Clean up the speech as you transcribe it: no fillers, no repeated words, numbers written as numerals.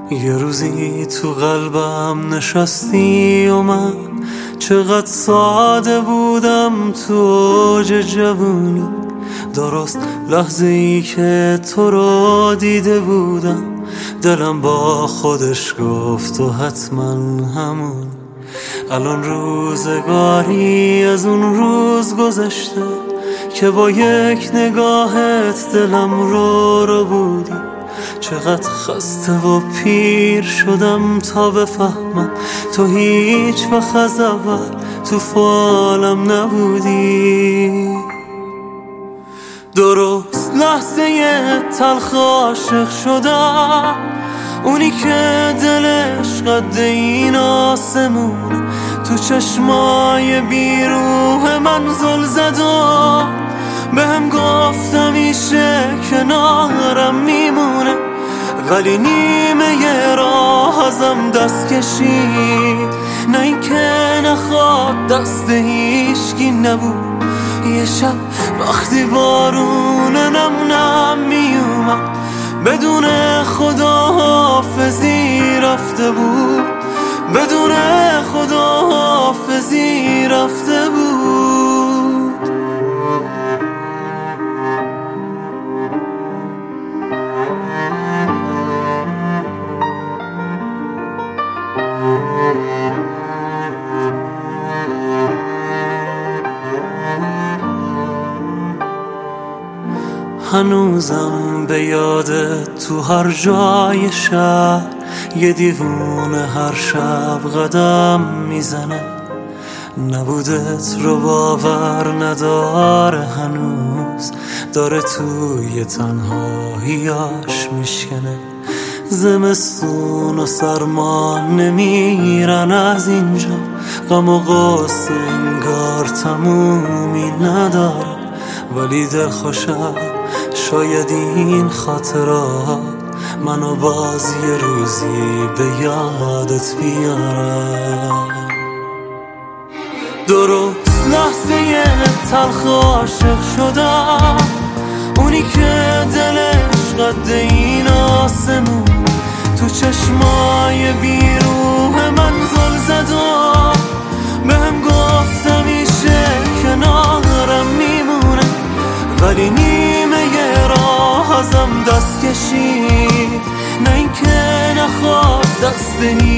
یه روزی تو قلبم نشستی و من چقدر ساده بودم تو اوج جوونی. درست لحظه ای که تو رو دیده بودم دلم با خودش گفت و حتما همون. الان روزگاری از اون روز گذشته که با یک نگاهت دلم رو بودی. چقدر خسته و پیر شدم تا بفهمم تو هیچ وقت از اول تو فالم نبودی. درست لحظه تلخ عاشق شدم، اونی که دلش قد این آسمون تو چشمای بیروح من زل زد و بهم گفت همیشه کنارم میمونه، ولی نیمه راه ازم دست کشید. نه این که نخواد دست هیچکی نبود. یه شب وقتی بارون نم میومد بدون خداحافظی رفته بود، بدون خداحافظی رفته بود. هنوزم به یادت تو هر جای شهر یه دیوونه هر شب قدم میزنه. نبودت رو باور نداره هنوز، داره توی تنهاییاش میشکنه. زمستون و سرما نمیرن از اینجا، غم و غصه انگار تمومی نداره. ولی دل خوشم شاید این خاطرات منو باز یه روزی به یادت بیارم. درست لحظه تلخ عاشق شدم، اونی که دلش قد این آسمون تو چشمای بیروح من زل زد و بهم گفت همیشه کنارم میمونه، ولی نیمه راه ازم دست کشید. نه این که نخواد دست